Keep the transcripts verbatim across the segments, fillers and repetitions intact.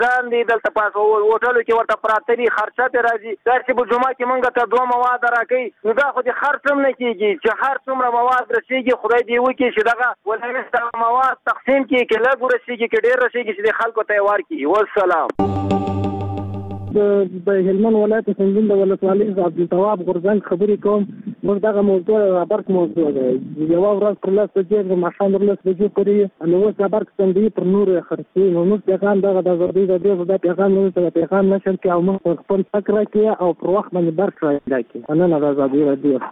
ځان دی دلته پاس هوټلو کې ورته پراته دي خرچه ته راځي دا چې په جمعه کې مونږ ته دوه مواد راکړي نو دا خو د خرچ هم نه کېږي چې هر څومره مواد رسېږي خدای دې وکړي چې دغه ولایت دغه مواد تقسیم کړي که لږ ورسېږي که ډېر رسېږي چې د خلکو ته یې ورکړي. والسلام. د هلمند ولایت سنجین د ولسوالۍ عبدالتواب غورځنګ خبرې کوم. موږ دغه موضوع برق موضوع ده یوه ورځ پر لس بجې د ماښام پر لس بجې پورې نو اوس دا برق څنګه پر نور خرڅوي نو موږ پیغام دغه د ازادۍ د دې دا پیغام نو څه پیغام نشم کې او موږ خپل فکر راکړي او پر وخت باندې برق راکړي نن د ازادۍ د دې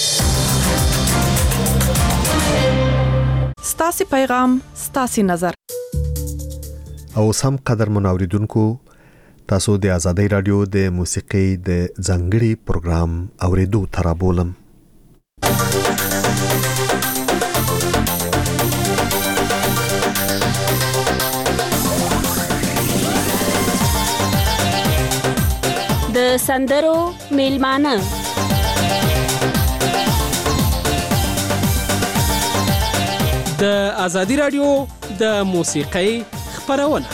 ستاسي پیغام ستاسي نظر. او سم قدر منوریدونکو تاسو د آزادۍ رادیو د موسیقي د ځانګړي پروګرام اوریدو ترابولم. د سندرو میلمانه د آزادۍ رادیو د موسیقي خبرونه.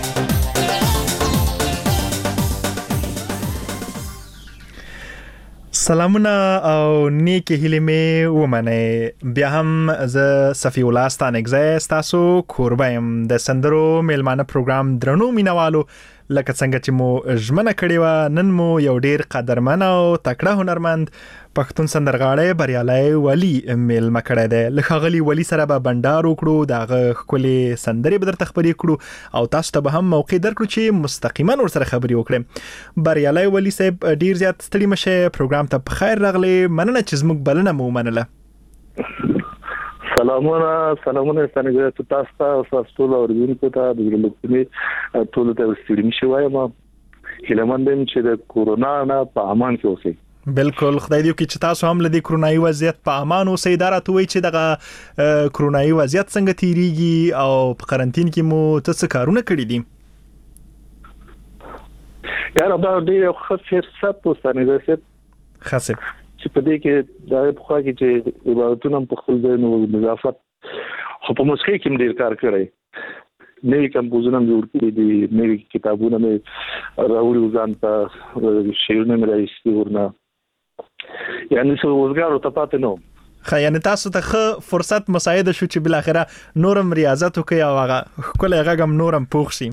سلامونه او نیکی هیله می ومنه بیا هم ز صفی الله ستانګزه تاسو کوربایم د سندرو میلمانه پروګرام درنو مینوالو لکه څنګه چې مو ژمنه کړې و نن مو یو ډیر قدرمن او تکړه هنرمند پښتون سندرغاړی بریالي ولی میلمه کړی دی. لکه غلی ولی سره به بندار وکړو دغه ښکلې سندرې به درته خبرې کړو او تاسو ته به هم موقع درکړو چې مستقیما ورسره خبرې وکړئ. بریالي ولی صاحب ډیر زیات ستړي مشه پروګرام ته په خیر راغلی مننه چې زموږ بلنه مو ومنله. سلامونه سلامونه ستنګه تاسو ته او تاسو ټول اوریدونکو ته د ګلوکمي ټول ته ستړي مشه وایم هله مندم چې د کورونا نه په امان کې اوسئ. بالکل خدای دې وکړي چې تاسو هم له دې کرونایي وضعیت په امان اوسئ. دا راته وایي چې دغه کرونایي وضعیت څنګه تیریږي او په قرنټین کې مو څه کارونه کړي دي؟ یاره دا ډېر ښه فرصت و ستنګه صاحب خاصه چې په دې کې دا په خوا کې چې عبادتونه په خپل ځای نو نظافت خو په موسیقي کې ډېر کار کړی نوی کمپوزونه جوړ کړي دي نوی کتابونه مې راوړي ځان ته شعرونه مې راایستي ورنه یعنی څه وزګارو ته پاتې نو خا یعنی تاسو ته ښه فرصت مساعده شو چې بل اخره نورم ریاضت وکي او هغه کله هغه نورم پوښ شي.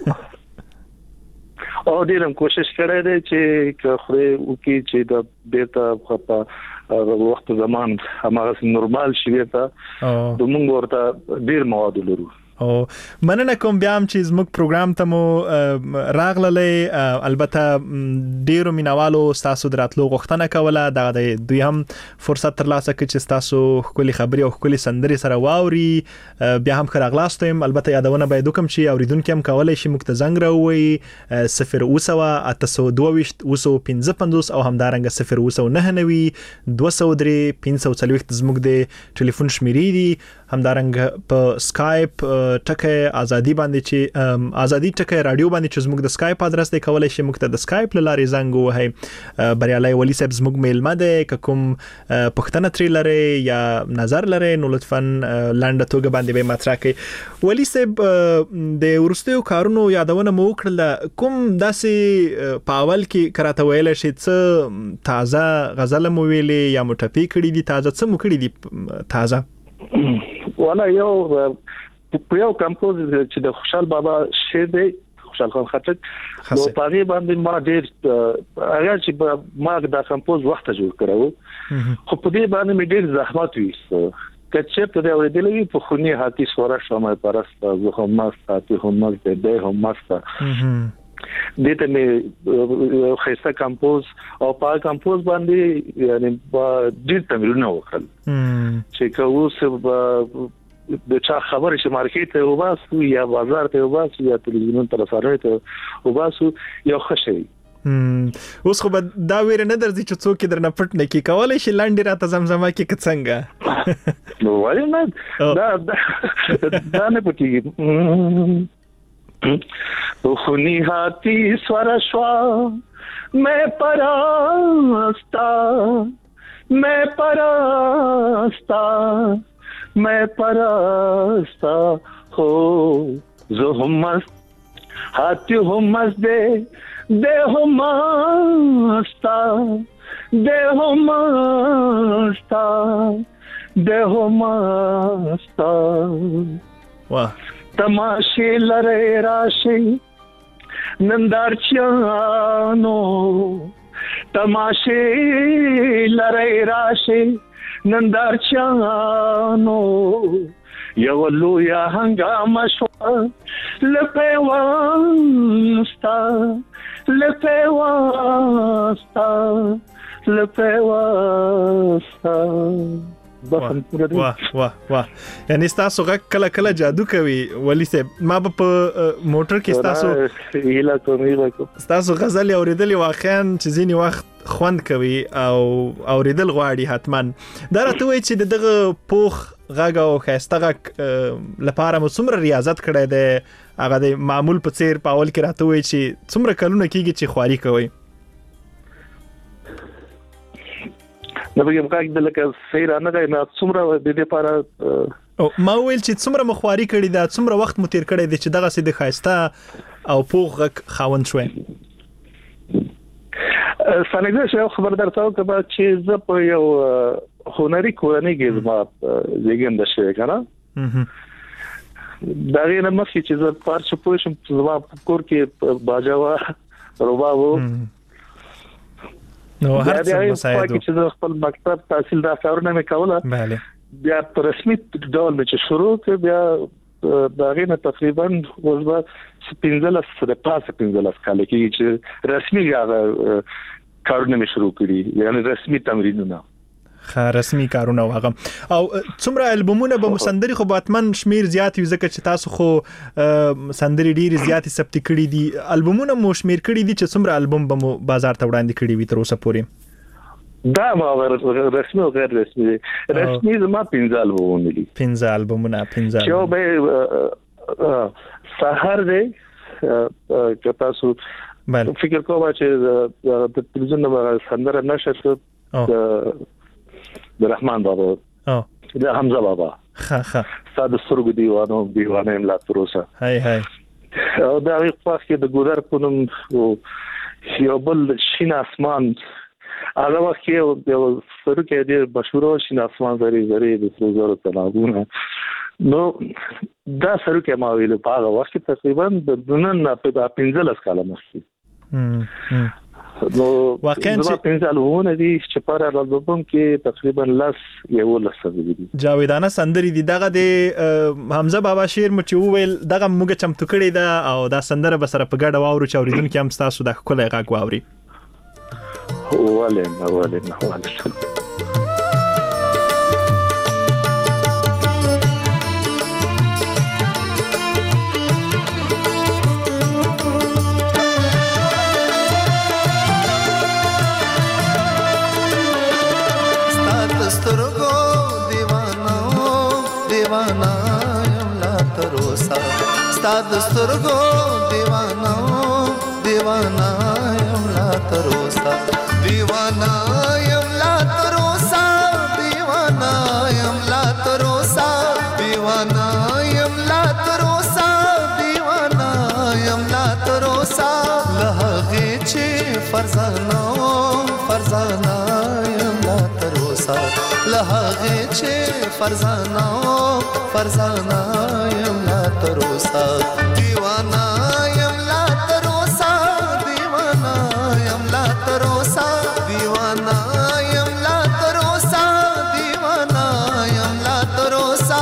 او ډیرم کوشش کړی دی چې خو وکي چې د بیرته په وخت زمان همغه نورمال شي ته د موږ ورته ډیر مواد لرو. او مننه کوم بیا هم چې زموږ پروګرام ته مو راغللې البته ډیرو مینوالو تاسو دراتلو غوښتنه کوله دا د دوی هم فرصت ترلاسه کړ چې تاسو خولي خبري او خولي سندري سره واوري بیا هم خراغلاستم. البته یادونه باید وکم چې اوریدونکو هم کولای شي موږ ته زنګ راووي صفر اوسه اته دوه اوسه پنځه پنځوس او همدارنګه صفر اوسه نه نوي دوه سوه درې پنځه څلوېښت زموږ د ټلیفون شمیرې دي. همدارنګه په سکایپ ټکه ازادي باندې چې ازادي ټکه رادیو باندې چې زموږ د سکایپ ادرس دی کولای شي موږ ته د سکایپ لارې زنګ وهي. بریالي ولی صاحب زموږ میلمه دی که کوم پښتنه تری لري یا نظر لري نو لطفاً لاندې توګه باندې به مطرح کړئ. ولی صاحب د ورستیو کارونو یادونه مو وکړه کوم داسې په اول کې کراته ویل شي څه تازه غزل مو ویلې یا مو ټپي کړي دي تازه څه مو کړي دي تازه؟ والا یو په یو کمپوز چې د خوشحال بابا شعر دی خوشحال خان خټک نو پاره باندې ما ډېر هغه چې ما دا کمپوز وخت جوړ کړو خو په دې باندې مې ډېر زحمت ویست کچې په دې اورېدلې په خوني هاتي سوره شمه پرست زه هم ماستې هم ماستې ده هم ماسته دته مې خیسه کمپوز او په کمپوز باندې یعنی ډېر تمرینونه وکړل چې کوم د چا خبرې چې مارکیټ ته وباسو یا بازار ته وباسو یا تلویزیون ته رسنۍ ته وباسو یو خشي. اوس خو دا ویره نه درځي چې څوک درنه پټ نه کی کولای شي لاندې راته زمزمه کې څنګه نو وایي نه دا دا نه پټي تو خونی هاتی سوار شوا میں پراستا میں پراستا میں پراستا ہو زو مست هاتي هم مزده ده هم مستا ده هم مستا ده هم مستا واه تماشې لره راشي نندارچانو تماشې لره راشي نندارچانو یو لویا هنګامه شو لپه واستا لپه واستا لپه واستا واه واه واه واه یعنی تاسو غږ کله کله جادو کوي ولی صاحب ما په موټر کې تاسو هیله کوم هیله کوم تاسو غزل اوریدل واقعا چې ځینی وخت خوند کوي او اوریدل غواړي حتما دا راته وایي چې دغه پوخ غږ او خسته غږ لپاره مو څومره ریاضت کړی دی هغه د معمول په څیر پاول کې راته وایي چې څومره کلونه کېږي چې خواري کوي نو بګم کاګ د لکه سیر نه غي نه څومره د دې لپاره او ما ویل چې څومره مخواري کړی دا څومره وخت مو تیر کړی دی چې دغه سي د خاسته او پوغ خاوند شوي سانګه شو خبر درته کبا چې ز په یو هنري کورنۍ کې زما زیګند شوی کنه دا نه مخکې چې ز پارچ پوښم زما کور کې باجاوا ربابو نو هر څه مساعد چې خپل مکتب تحصیل دا کارونه مې کوله bale بیا په رسمي ډول مې چې شروع کړ بیا دا غینه تقریبا ولوا سپینځلس د پاسه پینځلس کال کې چې رسمي کارونه مې شروع کړی یعنی رسمي تمرینونه خا رسمي کارونه واغم او څومره البومونه به مسندري خو باتمن شمیر زیات وي ځکه چې تاسو خو سندري ډيري زیات ثبت کړي دي البومونه مو شمیر کړي دي چې څومره البوم به مو بازار ته وړاندې کړي وي تر اوسه پورې دا ما رسمي او غیر رسمي رسمي زما پنځه البومونه دي پنځه البومونه پنځه چې به سحر دی که تاسو فکر کوئ چې د تلویزیون د سندره نشر د رحمان بابا او د حمزه بابا ها ها ساده سرګ دیوانو دیوانه املا تروسه هاي هاي او دا یو پاس کې د ګودر پونم یو بل شین اسمان هغه وخت کې یو سرګ کې ډیر مشهور شین اسمان زری زری د سروزر تناغونه نو دا سرګ کې ما ویل په هغه وخت تقریبا د دنن په پنځلس کاله مخکې نو واقعا چې پنځه البومونه دي چې پر البوم کې تقریبا لاس یو لاس دي جاویدانه سندري دي دغه د حمزه بابا شعر مچ ویل دغه موږ چمتو کړی دا او دا سندره بسره په ګډه واورو چوریدونکو هم تاسو د خپل غږ واوري ولین ولین ولین دسترګو دیوانا دیوانا یم لا تروسا دیوانا یم لا تروسا دیوانا یم لا تروسا دیوانا یم لا تروسا دیوانا یم لا تروسا لهغه چې فرزانو فرزانا یم لا تروسا لهغه چې فرزانو فرزانا یم لا تروسا دیوانا یم لا تروسا دیوانا یم لا تروسا دیوانا یم لا تروسا دیوانا یم لا تروسا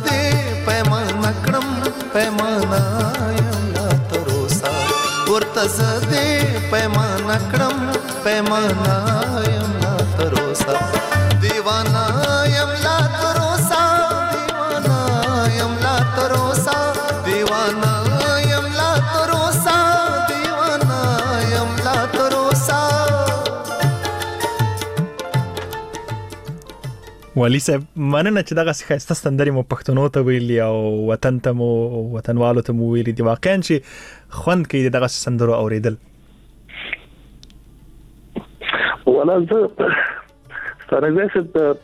دې پیمانه کړم پیمانه یم لا تر اوسه ورته زه دې پیمانه کړم پیمانه یم لا تر اوسه دیوانه یم لا تر اوسه دیوانه یم لا تر اوسه دیوانه یم لا تر اوسه دیوانه یم لا تر اوسه. والي صاحب مننه چې دغه ښایسته سندرې مو پښتنو ته ویلي او وطن ته مو وطنوالو ته مو ویلي دي واقعا چې خوند کوي دغه سندرو اوریدل. ولا زه ستاره زه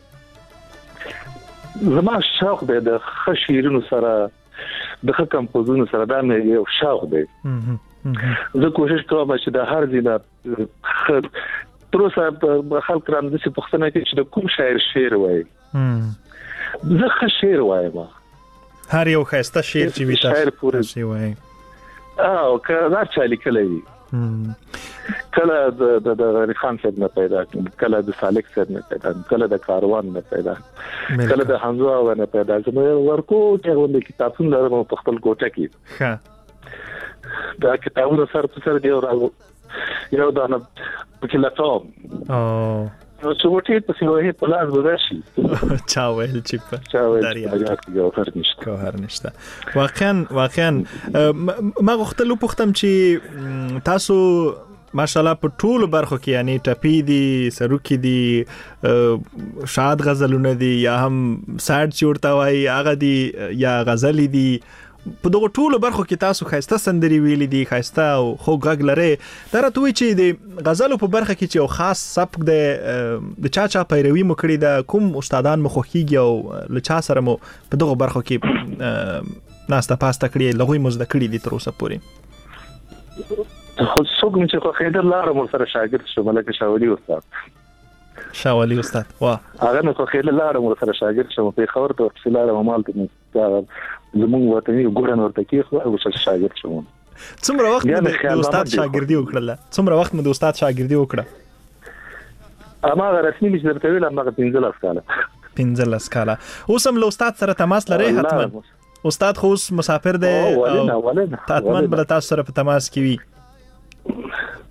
زما شوق دی د ښه شعرونو سره د ښه کمپوزونو سره دا مې یو شوق دی. زه کوشش کوم چې د هر ځای تر اوسه خلک رام د څه پښتنه کې چې د کوم شاعر شعر وایي زه ښه شعر وایم هر یو ښایسته شعر چې وي شاعر پورې شي وایي او کله چا لیکلی وي کله د د غنی خان صاحب نه پیدا کله د سالک صاحب نه پیدا کله د کاروان نه پیدا کله د حمزه نه پیدا زموږ ورکو چې ولې کتابونه درو په خپل کوټه کې ښه دا کتابونه سره په سره دی راغو یو دا نه پکې لټوم او نو څه وټی په سیوه په لاس وداشي چا ویل چې په چا ویل چې یو هر نشته کوهر نشته واقعا واقعا ما غوښتل پوښتم چې تاسو ماشاءالله په ټولو برخو کې یعنی ټپی دي سروکی دي شاد غزلونه دي یا هم ساډ چورتا وای هغه دي یا غزل دي په دغه ټولو برخو کې تاسو ښایسته سندري ویلي دي ښایسته او خو غږ لري دا راته چې د غزلو په برخه کې چې یو خاص سبک د د چا چا پیروي مو کړی د کوم استادان مو خوښیږي او له چا سره مو په دغه برخو کې ناسته پاسته کړی لغوي مو زده کړی دي تر اوسه پورې. خو څوک چې خو خیدر لاره مو سره شاګرد شو ملک شاولي استاد شاولي استاد وا هغه نو خو خیدر لاره مو سره شاګرد شو په خبر ته فلاره مال ته زموږ وطني ګورن ورته کې خو او شاګرد شوم. څومره وخت د استاد شاګردي وکړه څومره وخت مو د استاد شاګردي وکړه؟ اما رسمي مش درته ویل ما پنځلس کاله پنځلس کاله اوس هم له استاد سره تماس لري حتما استاد خو اوس مسافر دی او حتما بل تاسو سره په تماس کې وي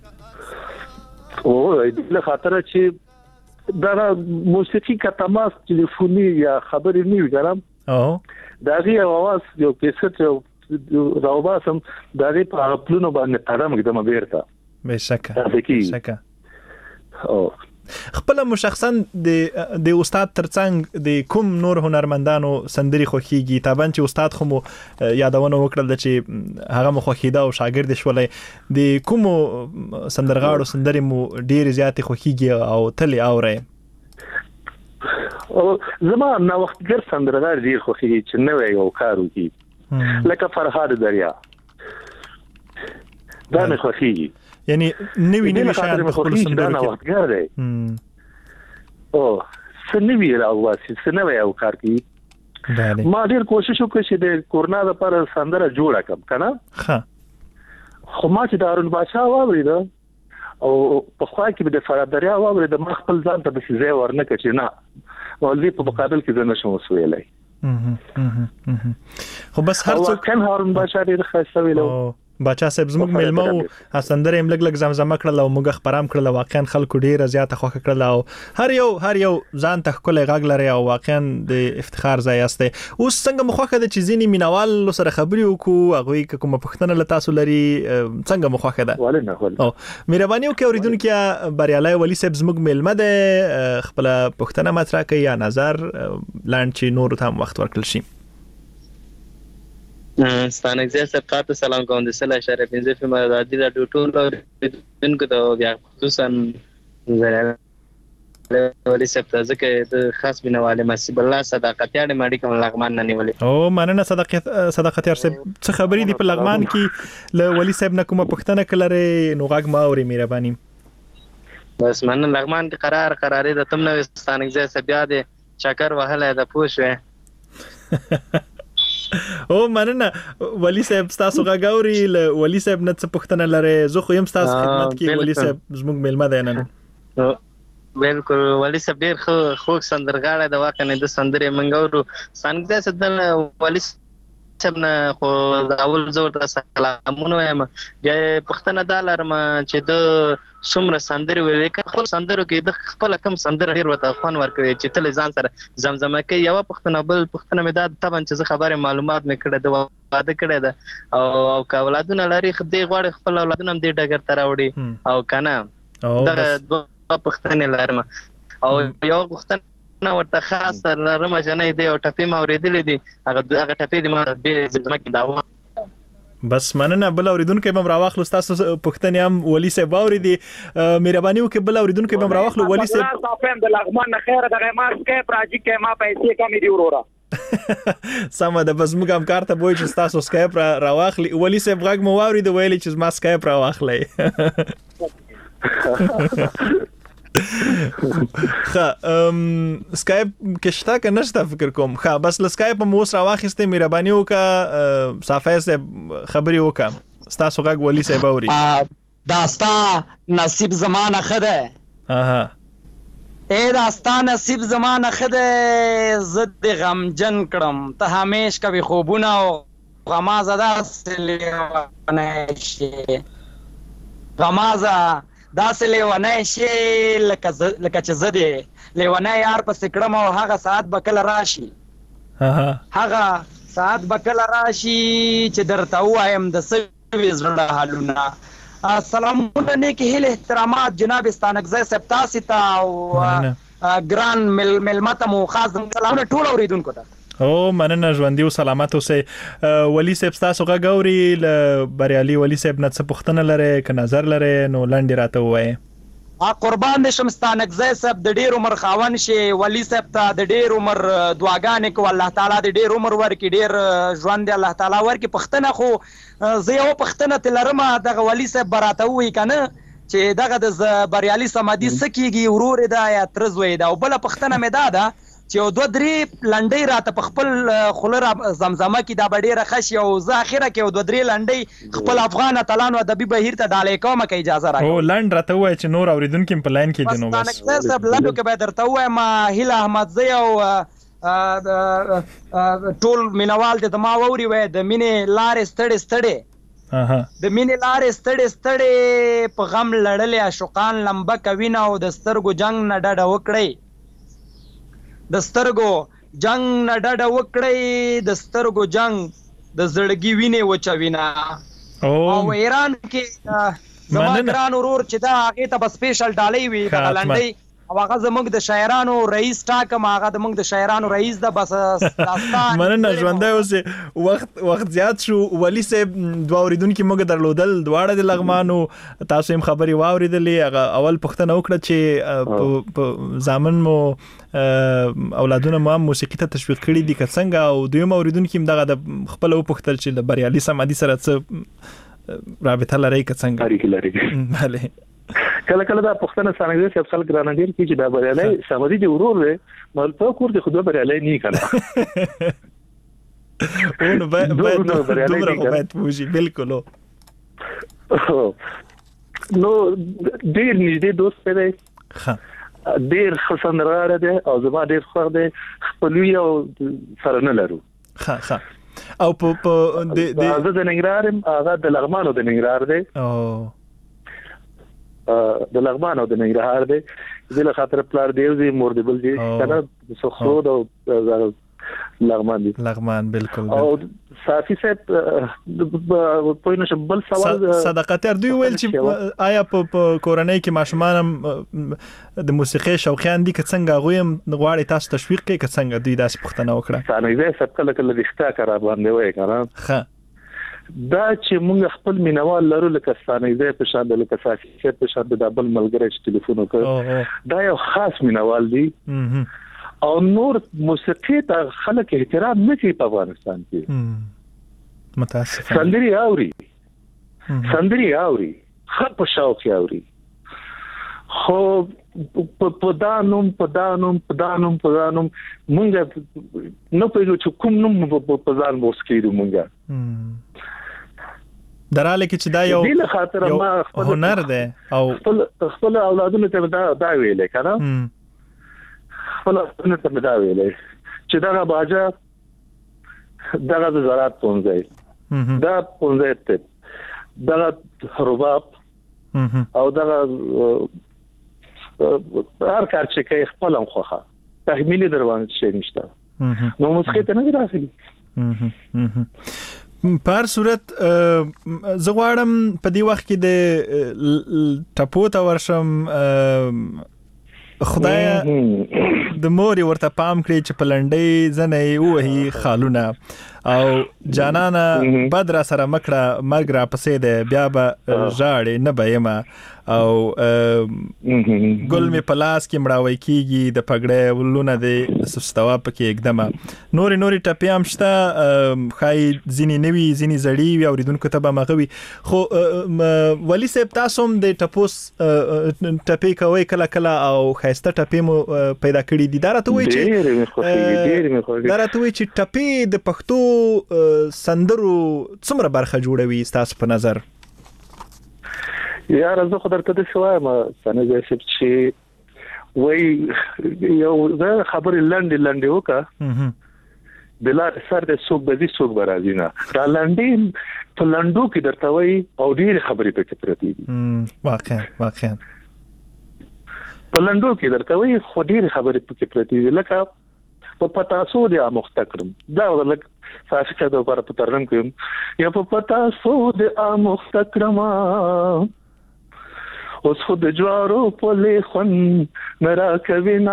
او د خاطر چې دا موسیقي کا تماس ټلیفوني یا خبرې نه وګرام او دا غي اواز یو کیسټ یو راوباسم دا غي په خپلونو باندې تړم کېدم بیرته بشکه بشکه او خپل مو شخصا د د استاد ترڅنګ د کوم نور هنرمندانو سندري خوخيږي تابان چې استاد خو مو یادونه وکړل چې هغه مو خوخیدا او شاګرد شولې د کوم سندرغاړو سندري مو ډیر زیات خوخيږي او تل اوري او زما نو وختګر سندرغاړ ډیر خوخيږي چې نو یو کار وکړي لکه فرهاد دریا دا نه خوخيږي یعنی نوی نوی شاعر په خپل سندرو کې وختګر دی او سنوي راواسي سنوي او کار کوي ما ډیر کوشش وکړ چې د کورونا لپاره سندره جوړه کړم کنه ها خو ما چې دارون بادشاہ واورید او په خوا کې د فرهاد دریا واورید د خپل ځان ته به ځای ورنه کړ نه ولې په مقابل کې زنه شو وسویلای خو بس هر څوک کله هارون بادشاہ دې خاصه ویلو بچا صاحب زموږ ملمو اسندر هم لګ لګ زمزمه کړل او موږ خبرام کړل واقعا خلکو ډیره زیاته خوښ کړل او هر یو هر یو ځان ته کولای غږ لري او واقعا د افتخار ځای است اوس څنګه مخوخه د چیزینی مینوال سره خبري وکړو هغه کومه پښتنه له تاسو لري څنګه مخوخه ده ولنه ولنه او مهرباني وکړئ اوریدونکو بریالي ولی صاحب زموږ ملمه ده خپل پښتنه مطرح کوي یا نظر لاند چې نور ته وخت ورکړل شي. ستانګزه سرکار ته سلام کوم د سلا اشاره پنځه فیم ازادي راډیو ټول دونکو ته بیا خصوصا ولې سپتا ځکه د خاص بنواله مسیب الله صداقت یاړي ماډي کوم لغمان نه نیولې او مننه صداقت صداقت یار صاحب څه خبرې دی په لغمان کې له ولی صاحب نه کومه پښتنه کلره نو غږ ما اوري مهرباني بس مننه لغمان کې قرار قرارې د تم نو ستانګزه سبیا د چکر وهله د پوښوي او مننه ولی صاحب تاسو غاوري له ولی صاحب نه څه پښتنه لره زه خو يم تاسو خدمت کې ولی صاحب زموږ ملما ده نن بالکل ولی صاحب ډیر خو خوږ سندرغاړی د واقع نه د سندرې منګورو څنګه چې د ولی صاحب نه خو د اول زور ته سلامونه وایم بیا پښتنه دا لرم چې د څومره سندرې ویلې که خپل سندرو کې د خپل کم سندره ډیر ورته خوان ورکوي چې تل ځان سره زمزمه کوي یو پښتنه بل پښتنه مې دا طبعا چې خبره معلومات مې کړه د واده کړه ده او او که اولادونه لري خدای غواړي خپل اولادونه هم دې ډګر ته راوړي او کنه دا پښتنه لرم او یو پښتنه نو ورته خاص لرم جنې دی او ټپی ما اوریدلې دي هغه هغه ټپی دی ما به زمکه داوا بس مننه بل اوریدونکو به راوخلو تاسو پښتنې هم ولی صاحب اوریدي مهرباني وکړئ بل اوریدونکو به راوخلو ولی صاحب تاسو هم د لغمان خیر دغه ما سکه پراجیک کې ما پیسې کمی دی وروره سم ده بس موږ هم کار ته وای چې تاسو سکایپ راوخلی ولی صاحب غږ مو اوریدي ویلي چې ما سکایپ راوخلی خا ام سکایپ کې شته که نشته فکر کوم خا بس ل سکایپ مو سره واخسته مهرباني وکا صافه صاحب خبري وکا تاسو غږ ولی صاحب اوري داستا نصیب زمانه خده اها اے داستا نصیب زمانه خده زد غمجن کړم ته همیش کوي خوبونه او غمازه داسې شي غمازه داسې لیونی شي لکه لکه چې زه دی لیونی یار پسې کړم او هغه ساعت به کله راشي هغه ساعت به کله راشي چې درته ووایم د سوي زړه حالونه سلامونه نیکې هیلې احترامات جناب ستانکزی صاحب تاسې ته او ګران میلمه ته مو خاص سلامونه ټول اورېدونکو ته او مننه ژوندي او سلامت اوسئ ولی صاحب تاسو غږ اوري ل بریالي ولی صاحب نه څه پوښتنه لري که نظر لري نو لاندې راته ووایئ قربان دې شم ستانکزی صاحب د ډېر عمر خاوند شي ولی صاحب ته د ډېر عمر دعاګانې کوو الله تعالی د ډېر عمر ورکړي ډېر ژوند دی الله تعالی ورکړي پښتنه خو زه یوه پښتنه ترې لرم دغه ولی صاحب به راته ووایي که نه چې دغه د بریالي صمدي څه کېږي ورور یې ده یا تره زوی ده او بله پښتنه مې دا ده چې یو دوه درې لنډۍ راته په خپل خوله را زمزمه کړي دا به ډېره ښه شي او زه اخره کې یو دوه درې لنډۍ خپل افغان اتلانو ادبي بهیر ته ډالۍ کوم که اجازه راکړئ او لنډ راته ووایه چې نور اورېدونکي هم په لاین کې دي نو بس صاحب لنډو کې به درته ووایم هیله احمدزی او ټول مینوال دې زما واوري وایي د مینې لارې ستړې ستړې د مینې لارې ستړې ستړې په غم لړلې عاشقان لمبه کوینه او د سترګو جنګ نه ډډه وکړئ د سترګو جنگ نه ډډه وکړئ د سترګو جنگ د زړګي وینې وچوینه او ایران کې زما ګران ورور چې دا هغې ته به سپیشل ډالۍ وي دغه لنډۍ او هغه زموږ د شاعرانو رئیس ټاکم هغه زموږ د شاعرانو رئیس ده بس داستان مننه ژوندی اوسې وخت وخت زیات شو ولی صاحب دوه اورېدونکي موږ درلودل دواړه د لغمانو تاسو هم خبرې واورېدلې هغه اول پوښتنه وکړه چې په زامن مو اولادونه مو هم موسیقي ته تشویق کړي دي که څنګه او دویم اورېدونکي هم دغه د خپله وپوښتل چې د بریالي صمدي سره څه رابطه لرئ که څنګه بله کله کله دا پښتنه ستانکزی صاحب خلک رانه ډېر کوي چې دا بریالی صمدي چې ورور دی نو په کور کې خو دوه بریالی نه وي که نه او نو باید دومره خو باید پوهشي بلکل نو ډېر نږدې دوست دی ډېر ښه سندرغاړی دی او زما ډېر خوښ دی خپلوي او سره نه لرو ښه ښه او په زه د ننګرهار یم هغه د لغمانو د ننګرهار دی د لغمان او د ننګرهار دی دې له خاطر پلار دیو دی مور دی بل دی کنه سخرود او لغمان دی لغمان بالکل او صافي صاحب په نشه بل سوال صدقاتر دوی ویل چې آیا په کورنۍ کې ماشومان هم د موسیقي شوقیان دي که څنګه هغوی هم غواړي تاسو تشویق کړئ که څنګه دوی داسې پوښتنه وکړه ستانکزی صاحب کله کله رښتیا که راباندې وایي که نه ښه دا چې موږ خپل مینوال لرو لکه ستانکزی په شان د لکه صافي صاحب په شان د بل ملګری چې ټلیفون وکړ دا یو خاص مینوال دی او نور موسیقي ته خلک احترام نه کوي په افغانستان کې متاسفانه سندري اوري سندري اوري ښه په شوق اوري خو په دانوم په دانوم په دانوم په دانوم مونږ نه پېژو چې کوم نوم په ځان وسکېدو مونږ دراله کې چې دا یو دې له خاطر ما خپل هنر دی او خپل خپل اولادونو ته دا دا ویلې کنه خپل اولادونو ته دا ویلې چې دا باجا دا د زراعت پونځي دا پونځي ته دا رباب او دا هر کار چې کوي خپل هم خوخه تحمیل دروان شي نشته نو موسیقي ته نه راځي په هر صورت زه غواړم په دې وخت کې د ټپو ته ورشم خدای د مور ورته پام کړی چې په لنډۍ ځنې وهي خالونه او جانانا بدر سره مکړه مرګ را پسې ده بیا به ژاړې نه به یم او ګل می پلاس کې مړاوي کیږي د پګړې ولونه د سستوا پکې एकदम نوري نوري ټپې هم شته خای ځینی نوي ځینی زړی وي اوریدونکو ته به مغوي خو ولی صاحب تاسو هم د ټپوس ټپې کوي کله کله او خاسته ټپې مو پیدا کړې دي دا راته وایي چې دا راته وایي چې ټپې د پښتو سندرو څومره برخه جوړوي تاسو په نظر یار زه خو درته د شوایم څنګه چې وای یو دا خبرې لاندې لاندې وکړه بلا سر د سوق بزي سوق برازینا دا لاندې په لاندو کې درته وای او ډېر خبرې پکې پرتی دي واقعا واقعا په لاندو کې درته وای خو ډېر خبرې پکې پرتی دي لکه په پتاسو د امختکرم دا ولک فارسی ته د لپاره په ترنم کوم یا په پتاسو د امختکرم اوس خو د جوارو په لخن مرا کوینا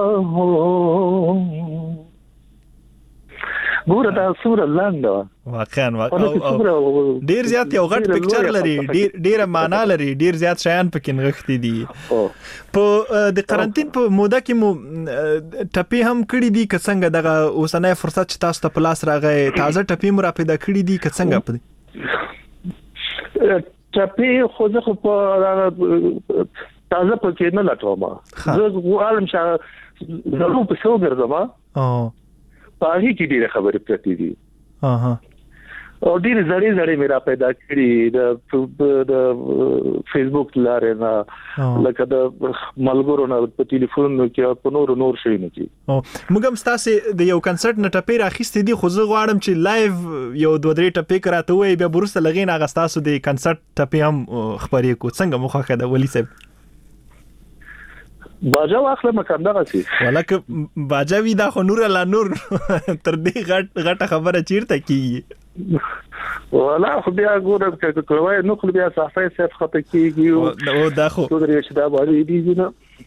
ګوره دا سوره لاندې واقعا ډیر زیات یو غټ پکچر لري ډیر ډیره معنا لري ډیر زیات شیان پکې نغښتي دي په د قرنټین په موده کې مو ټپی هم کړی دي که څنګه دغه اوسنۍ فرصت چې تاسو ته پلاس راغی تازه ټپی مو را پیدا کړی دي که څنګه په ټپی خو زه خو په تازه پکې نه لټوم زه غواړم چې زه په څو ګرځم او پاهي کې ډېر خبرې پرتی دي اها او ډېر زړې زړې میرا پیدا کړی د د فیسبوک لارې نه لکه د ملګرو نه په ټلیفون کې په نور نور شي نه کی او موږ هم تاسو د یو کنسرت نه ټپې راخېستې دي خو زه غواړم چې لایو یو دوه درې ټپې کراته وي بیا برسته لګین هغه تاسو د کنسرت ټپې هم خبرې کو څنګه مخه ده ولی صاحب باجا واخله مکان دغه سي ولکه باجا وی دا خو نور لا نور تر دې غټ غټه خبره چیرته کیږي ولا خو بیا ګورم چې کوی نو خو بیا صافه صاحب خطه کیږي او دا خو درې چې دا باندې دي نه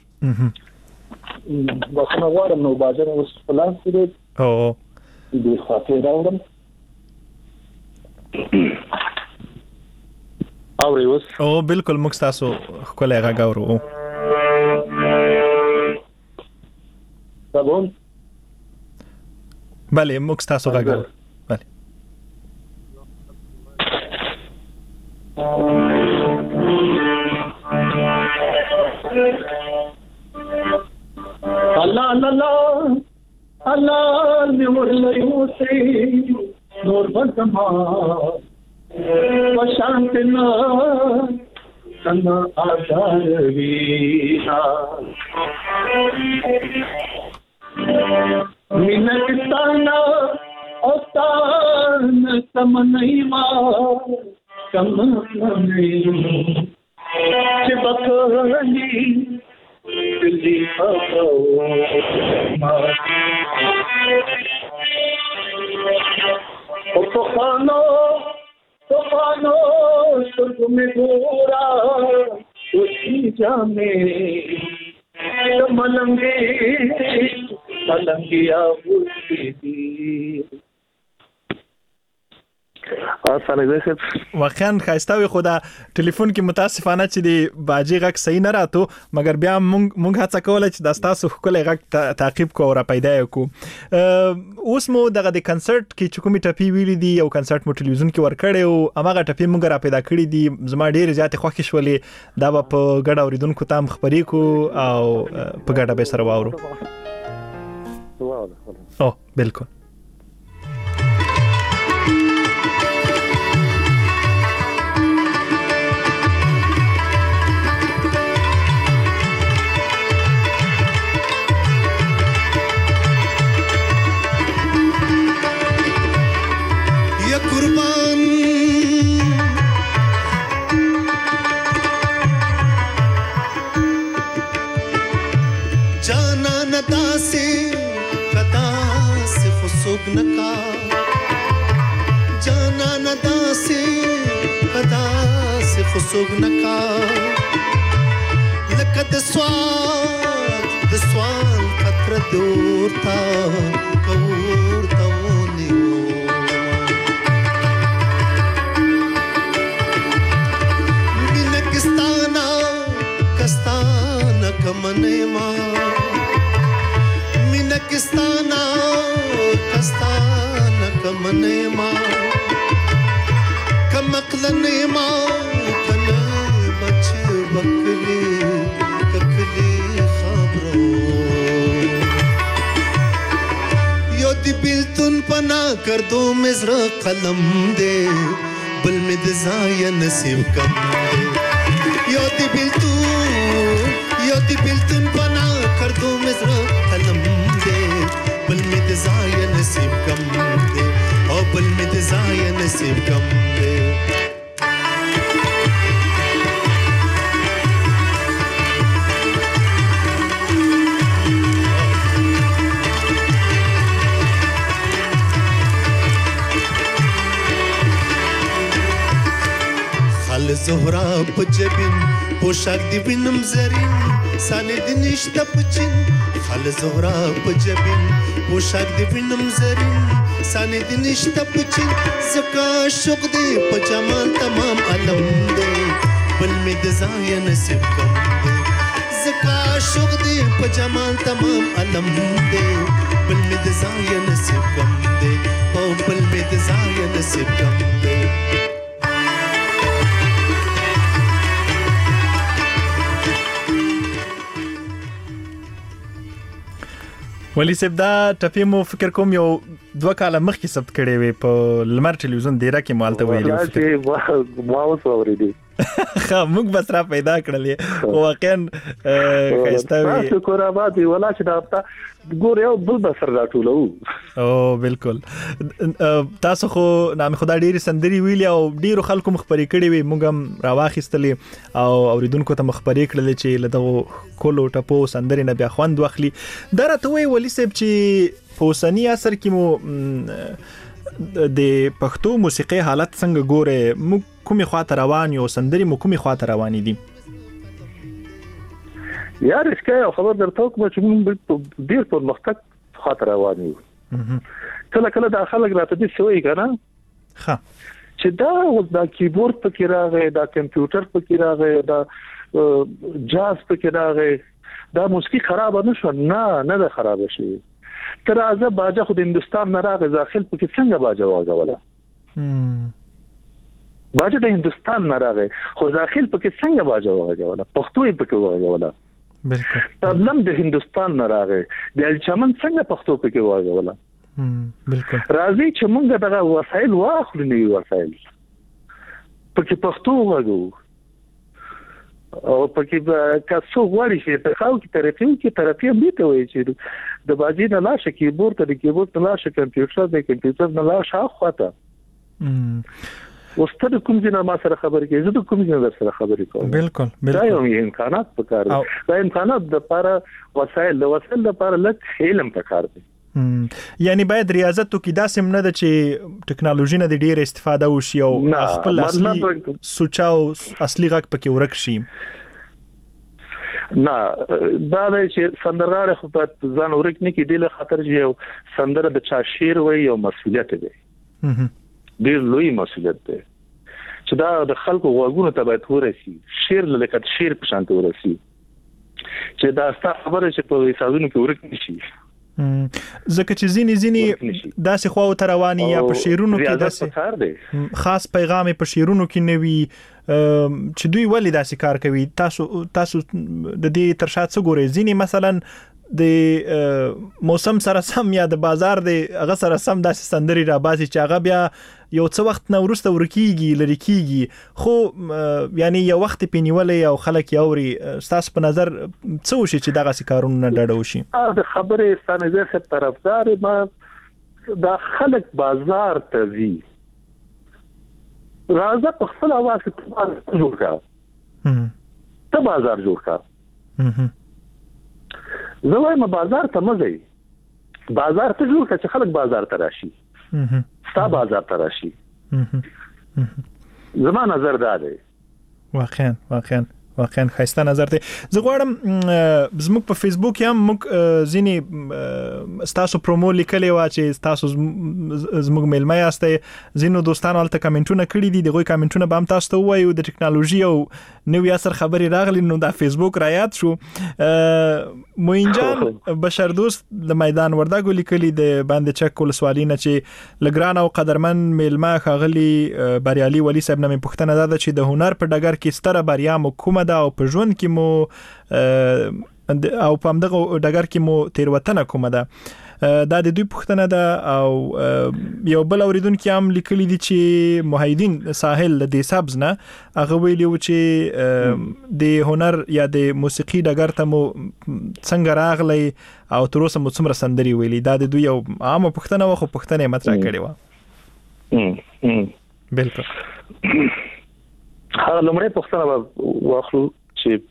بخنه غواړم نو باجا اوس پلان کړی او دې خاطر راوړم او ریوس او بالکل مکستاسو کوله غاورو صابون بله مکستاسو غاورو بله الله الله الله نور ليوسي نور بسما وشانتنا سنا آزار وینا منتانا اوتان سمنیما کمنی چبکلی دلی او توفانو توفانو سرگ میں گورا اسی جانے ملنگے ملنگیا بولتی دی واقعا خاصتاوي خو دا ټلیفون کې متاسفانه چې دی باجی غک صحیح نه راتو مګر بیا مونږ مونږ هڅه کوله چې د تاسو خپل غک تعقیب کو را پیدا کو اوس مو دغه د کنسرت کې چې کومې ټپی ویلې دي او کنسرت مو ټلویزیون کې ور کړی او هغه ټپی مونږ را پیدا کړی دي زما ډیر زیات خوښ شولې دا په ګډ اوریدونکو تام خبرې کو او په ګډه به سره واورو او بالکل قربان جانا ندا سے کدا سے خسوگ نکا جانا ندا سے کدا سے خسوگ نکا لکد سوال د سوال خطر دور تا کور تا ونیو مینکستانا کستانا کمنے ما مینکستانا کستانا کمنے ما کمقلنے ما کنے بچ بکلی بیلتون پنا کر دو مزرا قلم دے بل میں دزایا نصیب کم دے یو دی بیلتون یو دی بیلتون پنا کر دو مزرا قلم دے بل میں دزایا نصیب کم دے او بل میں دزایا نصیب کم دے زهرا پجبین پوشاک دی وینم زرین سانه دی نشتا پچین خال زهرا پجبین پوشاک دی وینم زرین سانه دی نشتا پچین زکا شوق دی پجمال تمام علم دی بل می دزایا نصیب کم دی زکا شوق دی پجمال تمام علم دی بل می دزایا نصیب کم دی او بل می دزایا نصیب کم دی ولی صاحب دا ټپې مو فکر کوم یو دوه کاله مخکې ثبت کړې وې په لمر ټلویزیون دیره کې مالته ویلو چې ما اوس اورېدې ښه موږ بس را پیدا کړلې واقعا ښایسته وي شکر آباد وي ولا چې دا ګور یو بل بسر راټولو او بالکل تاسو خو نام خدای ډېری سندري ویلي او ډېرو خلکو مخبري کړي وي موږ هم راواخیستلې او اوریدونکو ته مخبري کړلې چې له دغو کولو ټپو سندري نه بیا خوند واخلي دا راته وایي ولي صاحب چې په اوسني عصر کې مو د پښتو موسیقي حالت څنګه ګوره موږ کومې خواته روان یو سندري مو کومې خواته روانې دي یار اسکه یو خبر درته کوم چې موږ ډیر په مختلف خاطر روان یو کله کله د خلک راته دي سوې کنه ها چې دا د کیبورډ په کې راغی دا کمپیوټر په کې راغی دا جاز په کې راغی دا موسیقي خراب نه شو نه نه ده خراب شي تر ازه باجه خو د هندستان نه راغی داخل په کې څنګه باجه واغوله باجه د هندستان نه راغی خو داخل په کې څنګه باجه واغوله پښتو یې په کې واغوله بالکل تبلم د هندستان نه راغی د الچمن څنګه پښتو په کې واغوله بالکل راځي چې موږ دغه وسایل واخلو نه وسایل په کې پښتو واغو او په کې کاسو غواړي چې په خاو کې طرفین کې طرفین به ته وایي چې د باجی نه لاشه کیبورډ ته د کیبورډ نه لاشه کمپیوټر د کمپیوټر نه لاشه اخواته وستر کوم ځای ما سره خبرې کوي زه د کوم ځای سره خبرې کوم بالکل بالکل دا یو امکانات پکار دي دا امکانات د لپاره وسایل د وسایل لپاره لږ علم پکار دي یعنی باید ریاضت تو کې داسې نه ده چې ټکنالوژي نه ډېر استفاده وشي او خپل اصلي سوچاو اصلي غږ پکې ورک شي نه دا چې سندرغاړي خو په ځان ورک نه کې دی له خاطر چې یو سندره د چا شعر وي یو مسؤلیت دی ډېر لوی مسؤلیت دی چې دا د خلکو غوږونو ته باید ورسي شعر لکه شعر په شان ورسي چې دا ستاسو خبره چې په حسابونو کې ورک نشي ځکه چې ځینې ځینې داسې خواو ته رواني یا په شعرونو کې داسې خاص پیغام په شعرونو کې نه وي چې دوی ولې داسې کار کوي تاسو تاسو د دې تر شا څه ګورئ ځینې مثلا د موسم سره سم یا د بازار د هغه سره سم داسې سندري را باسي چې هغه بیا یو څه وخت نه ورسته ورکیږي لری کیږي خو یعنی یو وخت پینیولې او خلک یوري تاسو په نظر څه وشي چې دغه کارونه نه ډډه وشي د خبرې ستانه زه طرفدار ما د خلک بازار ته وی راځه په خپل اواز کې جوړ کا ته بازار جوړ کا زه وایم بازار ته مزي بازار ته جوړ کا چې خلک بازار ته راشي ستا بازار ته راشي زما نظر دا دی واقعا واقعا واقعا خاصه نظر ته زه غواړم زموږ په فیسبوک هم موږ ځینی تاسو پرومو لیکلی و چې تاسو زموږ میلمه یاستئ ځینو دوستانو هلته کمنټونه کړي دي دغه کمنټونه به هم تاسو ته ووایو د ټکنالوژي او نوې اثر خبرې راغلي نو دا فیسبوک را یاد شو موین جان بشردوست د میدان وردګو لیکلي د باندې چک ولسوالۍ نه چې لګران او قدرمن میلمه ښاغلي بریالي ولی صاحب نه مې پوښتنه ده چې د هنر په ډګر کې ستره بریا مو کومه دا او په ژوند کې مو او په همدغه ډګر کې مو تیروتنه کومه ده دا د دوی پوښتنه ده او یو بل اوریدونکي هم لیکلي دي چې محیدین ساحل د سبز نه هغه ویلي و چې د هنر یا د موسیقي ډګر ته مو څنګه راغلی او تر اوسه مو څومره سندري ویلي دا د دوی یو عامه پوښتنه و خو پوښتنه یې مطرح کړې وه بالکل هغه لمړی پوښتنه واخلو چې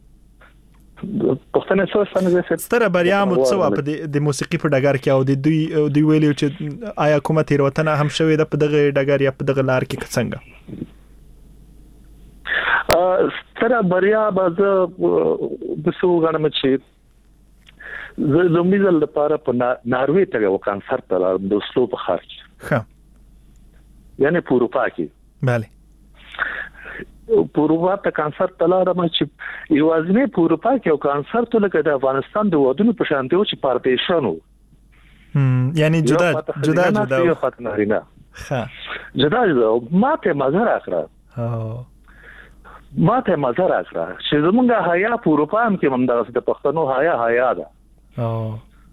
پښتنه څه څنګه چې ستره بریا مو څه په د موسیقي په ډګر کې او د دوی دوی ویلو چې آیا کومه تیروتنه هم شوې ده په دغه ډګر یا په دغه لار کې څنګه ا ستره بریا به د څو غنم چې زه د میزل لپاره په ناروې ته یو کانسرت ته د سلو په خارج ښه یعنی په اروپا کې bale په اروپا ته کانسرت تلاره ما چې یوازنی په اروپا کې یو کانسرت لکه د افغانستان د ودونو په شان دی چې پارټیشنو هم یعنی جدا جدا جدا یو ختمه نه ښه جدا جدا ماته مزه راکړه او ماته مزه راکړه چې زمونږه حیا په اروپا هم کې هم د پښتنو حیا حیا ده او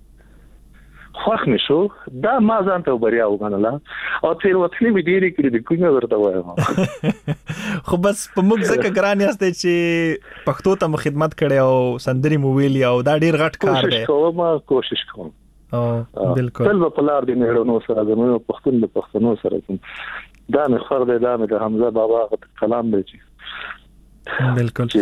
خوښ نشو دا ما ځان ته بریا وګڼله او تیر وختي مې ډېری کړې د کومه ورته وایم خو بس په موږ ځکه ګران یاستئ چې پښتو ته خدمت کړي او سندري مو ویلي او دا ډېر غټ کار دی کوشش کوم کوشش کوم او بالکل تل په لار دی مهرونو سره د نو پښتون د پښتنو سره کوم دا مې خور دی دا مې د حمزه بابا کلام دی چې بالکل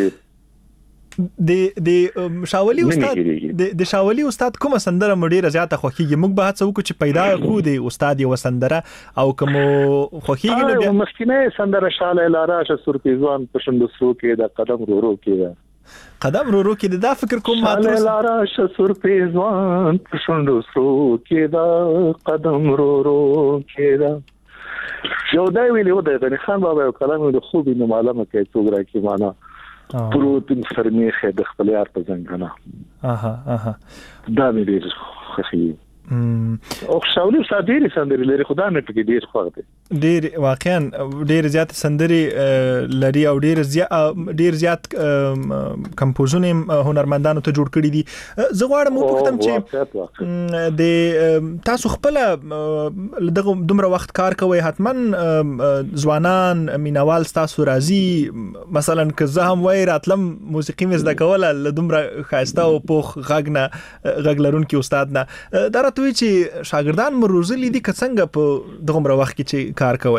د د شاولی استاد د د شاولی استاد کومه سندره مډیره زیاته خوخیږي موږ به هڅه وکړو چې پیدا کړو د استاد یو سندره او کوم خوخیږي نو بیا مسکینه سندره شاله لاره ش سر پیزوان پښند سرو کې د قدم رو رو کې قدم رو رو کې دا فکر کوم شاله لاره ش سر پیزوان پښند سرو کې دا قدم رو رو کې دا یو دا ویلو د خان بابا یو کلام د خوبي نو معلومه کوي څوګرا کې معنا پروتین فرمیخه د خپل یار په څنګه اها اها دا مې ډېر خوښي او شاولي صادري سندري لري خدای مې پکې ډېر خوښ دي ډېر واقعا ډېر زیات سندري لري او ډېر زیات ډېر زیات کمپوزونه هنرمندانو ته جوړ کړي دي زه غواړم وپوښتم چې د تاسو خپل دغه دومره وخت کار کوي حتما ځوانان مینوال تاسو راځي مثلا که زه هم وای راتلم موسیقي مې زده کوله ل دومره خاسته او پوخ غږ نه غږ لرونکي استاد نه دا توی چې شاګردان مو روزلي دي که څنګه په دغه وخت کې چې کار کوي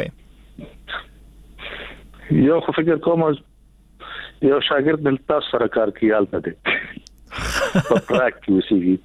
یو خو فکر کوم یو شاګرد بل تاسو سره کار کوي حالت دی په پراکټیس وی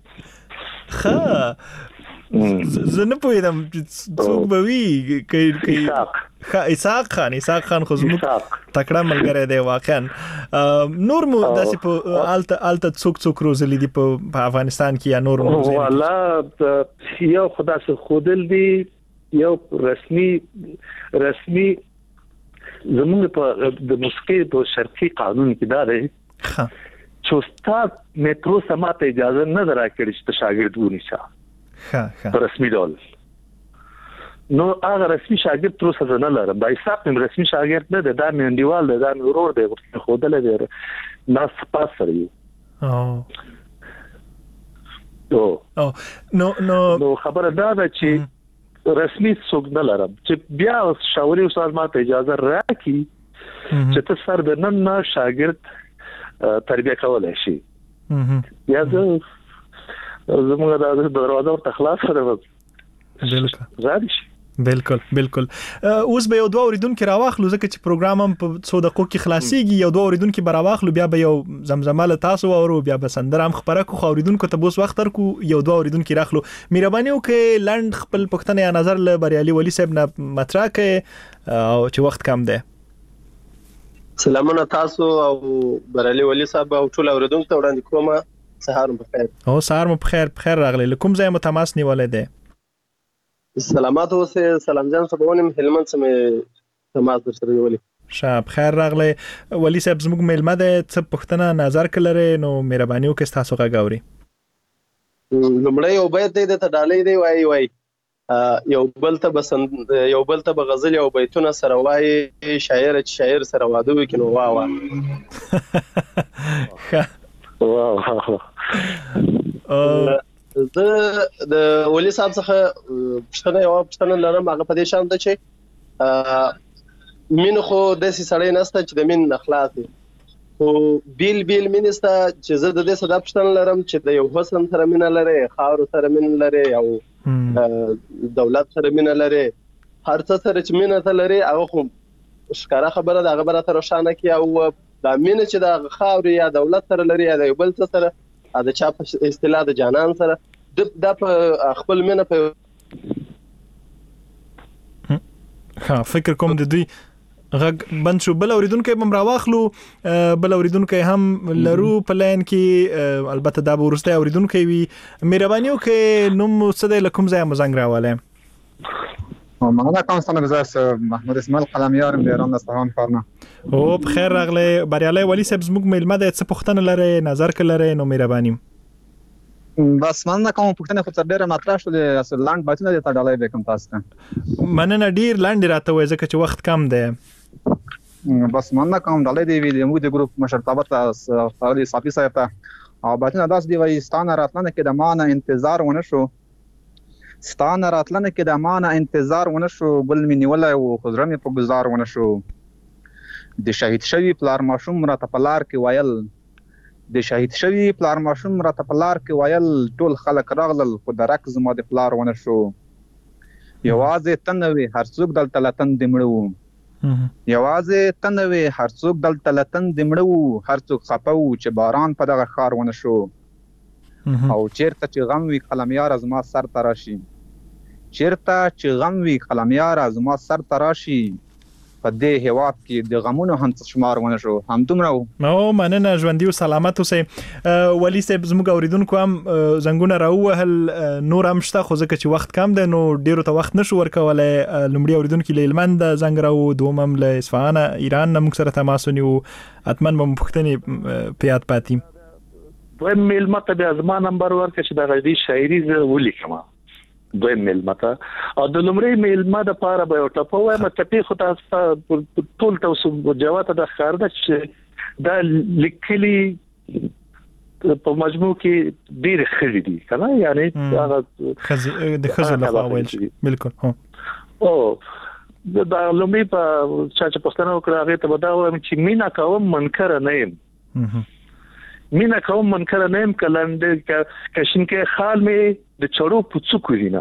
ښه زه نه پوهېدم چې څوک به وي کوي اسحاق خان اسحاق خان خو زموږ تکړه ملګری دی واقعا نور مو داسې په الته الته څوک څوک روزلي دي په افغانستان کې یا نور مو والله یو خدا سره خودل دي یو رسمي رسمي زموږ په د موسیقي په شرقي قانون کې دا دی چې استاد میترو سماته اجازه نه درکړي چې شاګرد ونیسه ها ها رسمي ډول نو هغه رسمي شاګرد تر اوسه نه لرم دا حساب مې رسمي شاګرد نه ده دا مې انډیوال ده دا مې ورور دی خو دلته دی ناس پاس سره یو او او نو نو نو خبره دا ده چې رسمي څوک نه لرم چې بیا شاوري استاد ماته اجازه راکړي چې ته سر د نن نه شاګرد تربیه کولای شي یا زه زموږ د دروازه ورته خلاص کړم بالکل راځي بالکل بالکل اوس به یو دوه اوریدونکو راواخلو ځکه چې پروګرام هم په څو دقیقو کې خلاصيږي یو دوه اوریدونکو به راواخلو بیا به یو زمزمه له تاسو اورو بیا به سندره هم خبره کو اوریدونکو ته بوس وخت تر کو یو دوه اوریدونکو راخلو مهرباني وکړئ لند خپل پښتنه یا نظر له بریالي ولی صاحب نه مطرح کړئ او چې وخت کم دی. سلامونه تاسو او بریالي ولی صاحب او ټول اوریدونکو ته وړاندې کوم سهار مو بخیر. او سهار مو بخیر بخیر راغلی کوم ځای مو تماس نیولې دی؟ سلامات اوسه سلام جان صبحونم هلمند سمې تماس در سره نیولې. شاب خیر راغلی ولی صاحب زموږ میلمه ده څه پښتنه نظر کړلره نو مهرباني وکړئ تاسو غاوري. لمړی یو بیت دی ته ډالۍ دی وای وای یو بل ته بسند یو بل ته بغزل او بیتونه سره وای شاعر شاعر سره واده وکړو وا وا. واه زه د ولی صاحب څخه پښتنه یو پښتنه لرم هغه په دې شان ده چې مين خو د سي سړی نسته چې د مين اخلاصي خو بیل بیل مینسته چې زه د دې صدا پښتنه لرم چې د یو حسن سره مين لري خاور سره مين لري او دولت سره مين لري هر څه سره چې مين ته لري هغه خو ښکارا خبره ده هغه بره تر شانه کې او د مين چې د خاور یا دولت سره لري یا د یو بل څه سره دا چا په اصطلاح د جانان سره د په خپل مینه په ها فکر کوم د دوی غږ بند شو بل اوریدونکو هم راواخلو بل اوریدونکو هم لرو په لاین کې البته دا ورسته اوریدونکو وي مهرباني وکړئ نوم څه د لکم ځای مزنګ راواله مننه کوم ستاسو گزارش محمود اسماعیل قلمیار بیرون اصفهان کارنه او بخیر راغله بریالي ولی صاحب زموږ میلمه د څه پښتنه لري نظر کړلره نو مهرباني بس مننه کوم پښتنه خو ډیره مطرح شولې اصل لاند باندې د تډالای وکم تاسو ته مننه ډیر لاند راته وای ځکه چې وخت کم دی بس مننه کوم ډالای دی ویل موږ د ګروپ مشرتابه ته خالي صافي صاحب ته او باندې داس دی وای ستانه راتلنه کې د مانه انتظار ونه شو ستانه راتلنه کې د مانه انتظار ونه شو بل منیول او خضرمه په گزار ونه شو د شهید شوی پلار ماشوم را تپلار کې وایل د شهید شوی پلار ماشوم را تپلار کې وایل ټول خلک راغلل خو درک زما د پلار ونه شو یوازې تنوي هر څوک دلته لتن دمړو یوازې تنوي هر څوک دلته لتن دمړو هر څوک خپو چې باران په دغه خار ونه شو او چیرته چې غم وی قلمیار از ما سر تراشي چیرته چې غم وی قلمیار از ما سر تراشي په دې هواد کې د غمونو هنڅ شمار ونه شو هم دومره نو مننه ژوندۍ او سلامت اوسئ ولی صاحب زموږ اوریدونکو هم زنګونه راوهل نور هم شته خو ځکه چې وخت کم دی نو ډیرو ته وخت نشو ورکولای لومړی اوریدونکو له هلمند زنګ راو دوم هم له اصفهان ایران نه موږ سره تماس ونیو اتمن به پښتني په یاد پاتې دویم میل مته بیا زما نمبر ورکړه چې د غږی شاعري زه ولیکم دویم میل مته او د لومړی میل ما د پاره به او ټپو وایم ټپې خو تاسو ټول تاسو جواب ته ښکار ده چې دا لیکلي په مجموع کې ډېر خړې دي کنه یعنی هغه خزي د خزو لخوا ویل بالکل هو او دا لومړی په چې پښتنه وکړه هغه ته ودا وایم چې مینا کوم منکر نه یم مینا کوم منکر نه یم کلند کشن کې خال می د چړو پڅو کوینا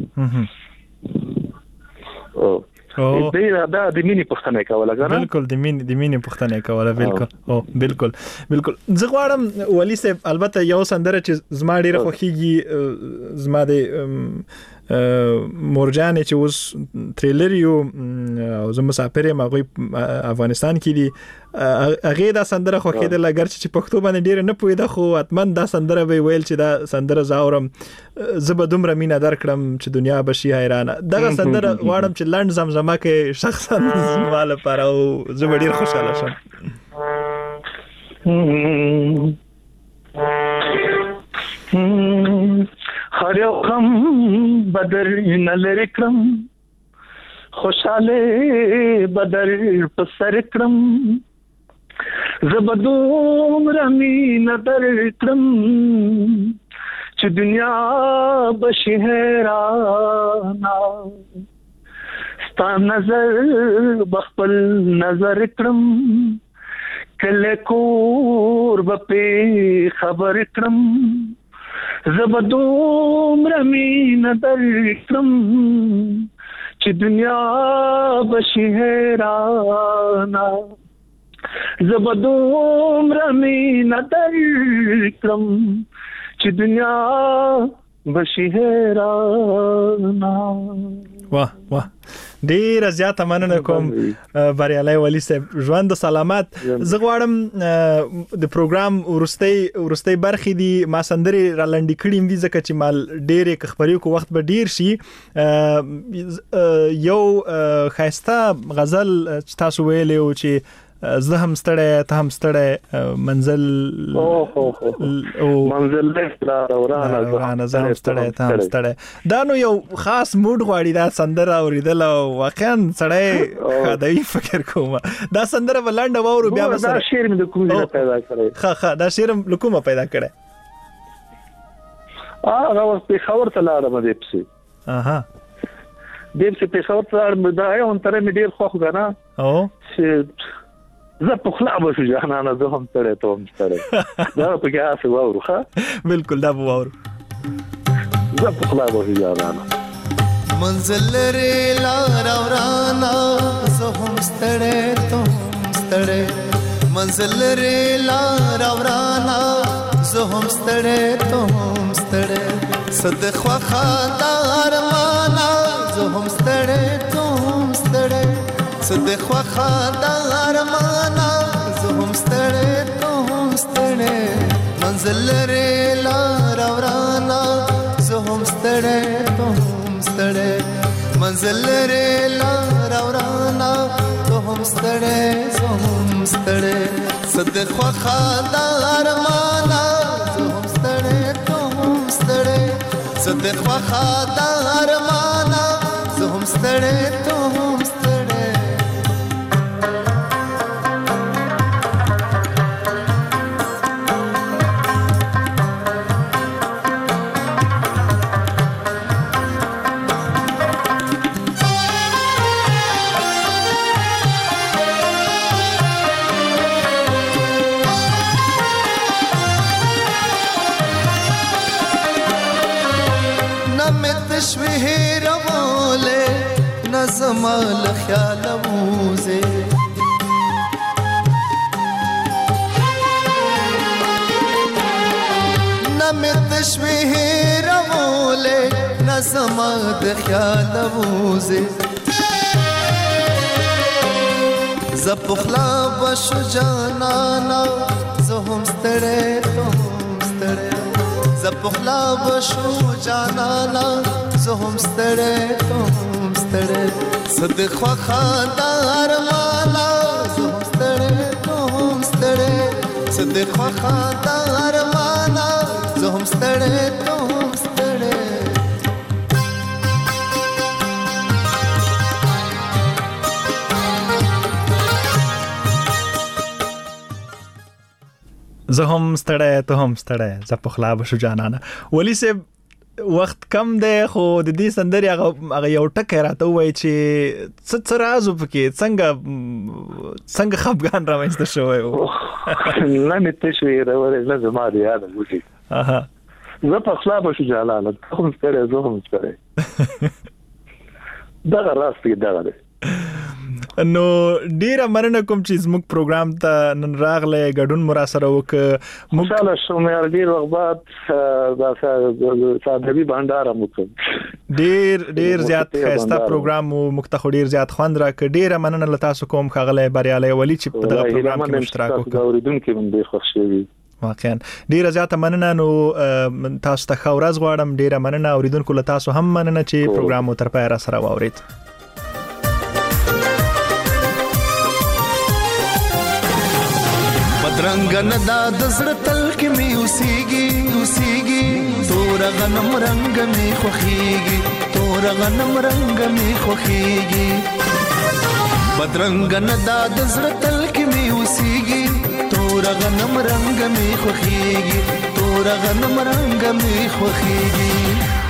او دې دا د مینی پښتنه کوله غواړم بالکل د مینی د مینی پښتنه کوله بالکل او بالکل بالکل زه غواړم ولی صاحب البته یو سندره چې زما ډیره خوخیږي زما د مورجان چې اوس تریلر یو او زه مسافر یم هغه افغانستان کې دي هغه دا سندره خو کېده لګر چې پښتو باندې ډیر نه پوهیده خو اتمن دا سندره به ویل چې دا سندره زاورم زه به دومره مینا درکړم چې دنیا بشي حیرانه دا سندره غواړم چې لند زمزمه کې شخصا زما لپاره او زه ډیر خوشاله شم هر یو غم بدر نه لری کړم خوشاله بدر په سر کړم زبدوم رمی نظر کړم چې دنیا بشي حیرانه ستا نظر بخپل نظر کړم کله کور به خبر کړم زبدوم رمی نظر کړم چې دنیا بشي حیرانا زبدوم رمینا درکم چې دنیا بشي حیرانا. واه واه ډیر زیات مننه کوم بریالي ولی صاحب. ژوند سلامت. زه غواړم د پروګرام ورستۍ ورستۍ برخې دي ما سندري را لنډې کړې دي ځکه چې مال ډېرې خبرې کو وخت به ډیر شي. یو خاصه غزل تاسو ویلې او چې زه هم ستړی ته هم ستړی منزل او منزل لا ورانه زه هم ستړی ته هم ستړی. دا نو یو خاص موډ غواړي دا سندره اوریدل او واقعا سړی خدای فکر کوم دا سندره ولانډ وورو بیا به دا شعر مې د کوم ځای پیدا کړی. ها ها دا شعر لکومه پیدا کړی. هغه وخت په خبر ته لاړم دې پسې. اها دې پسې په خبر ته لاړم دا یو تر مې ډیر خوښ غنا او چې زه په خلا به شو جهانه زه هم ستړی ته هم ستړی دا په کې آسه واورو ښه بالکل دا به واورو زه په خلا به شو جهانه منزل لري لار ورانه زه هم ستړی ته هم ستړی منزل لري لار ورانه زه هم ستړی ته هم ستړی صدق وخدار مانا زه هم ستړی ته هم ستړی صدق وخدار مانا زه هم ستړی ته هم ستړی منزل لري لار ورانه زه هم ستړی ته هم ستړی منزل لري لار ورانه ته هم ستړی زه هم ستړی صدق وخدار مانا زه هم ستړی ته هم ستړی صدق وخدار مانا زه هم ستړی ته هم ستړی. تشویه روله نظمال خیال موزه نم تشویه روله نظمال خیال موزه زپخلا بشو جانانا زهم ستړی ته هم ستړی زپخلا بشو جانانا زهم ستړی ته هم ستړی صدق وخدار مانا زهم ستړی ته هم ستړی صدق وخدار مانا زهم ستړی ته هم ستړی. زه هم ستړی ته هم ستړی زه په خلا بشو جانانه. ولی صاحب وخت کم دی خو د دې سندرې هغه یو ټکی راته ووایي چې څه څه راز و پکې څنګه څنګه خفګان رامنځته شوی و. نه مې تشویې راوړې نه زما د یاده وکړي زه په خلا بشو جانانه ته هم ستړی زه هم ستړی دغه راز پکې دغه دی. نو ډیره مننه کوم چې زموږ پروګرام ته نن راغله ګډون مرا سره وک موږ سره شوم یار ډیر وخت بعد دا سادهبي بندار مو ډیر ډیر زیات خسته پروګرام موږ ته ډیر زیات خوند راک. ډیره مننه ل تاسو کوم خغله بریالي ولی چې په دغه پروګرام کې اشتراک وکړ. اوریدونکو هم ډیر خوښ شوي واقعا ډیره زیات مننه. نو تاسو ته خورز غواړم ډیره مننه اوریدونکو ل تاسو هم مننه چې پروګرام تر پای را سره واورید. بدرنګ نه دا د زړه تل کې می اوسېږي اوسېږي تور غنم رنگ می خوخيږي تور غنم رنگ می خوخيږي بدرنګ نه دا د زړه تل کې می اوسېږي تور غنم رنگ می خوخيږي تور غنم رنگ می خوخيږي